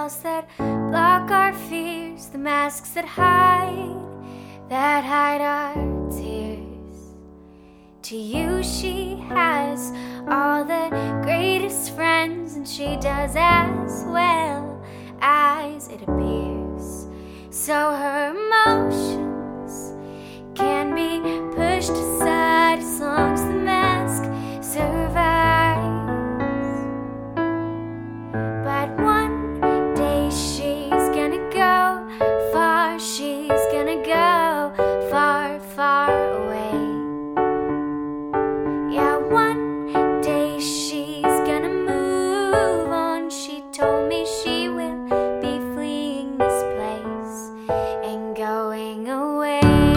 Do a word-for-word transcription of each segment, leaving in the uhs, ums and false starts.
walls that block our fears, the masks that hide, that hide our tears. To you she has all the greatest friends, and she does as well as it appears. So her emotions can be pushed aside as long as the mask survives. But one day she's gonna go far, she's gonna go far, far away. Yeah, one day she's gonna move on. She told me she will be fleeing this place and going away.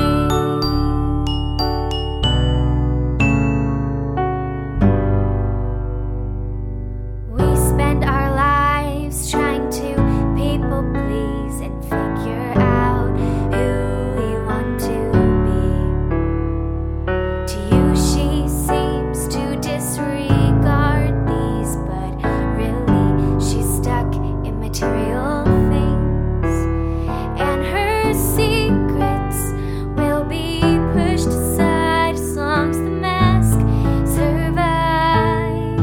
We spend our lives trying to people please and figure out who we want to be. To you she seems to disregard these, but really she's stuck in material things, and her secrets will be pushed aside as long as the mask survives.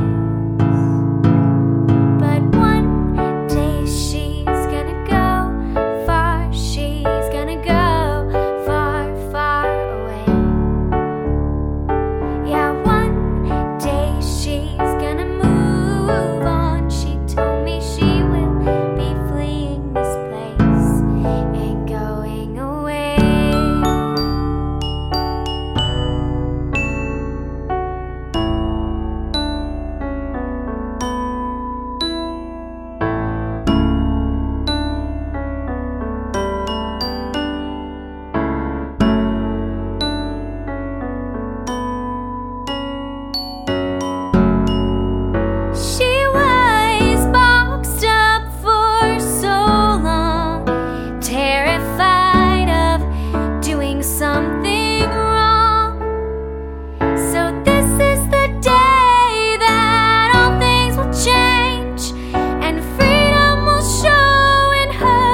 But one day she's gonna go far, she's gonna go far, far away. Yeah, one day she's gonna move on. She told me she will be fleeing this place and going away. She was boxed up for so long, terrified of doing something wrong. So this is the day that all things will change and freedom will show in her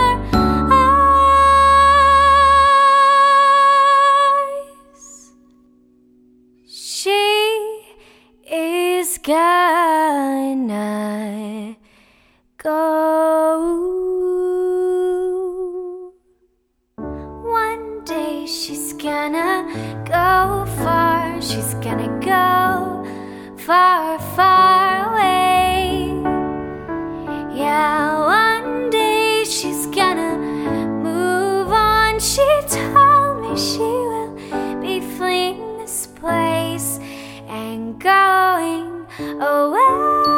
eyes. She is gonna go. One day she's gonna go far, she's gonna go far, far away. Yeah, one day she's gonna move on. She told me she will be fleeing this place and going away.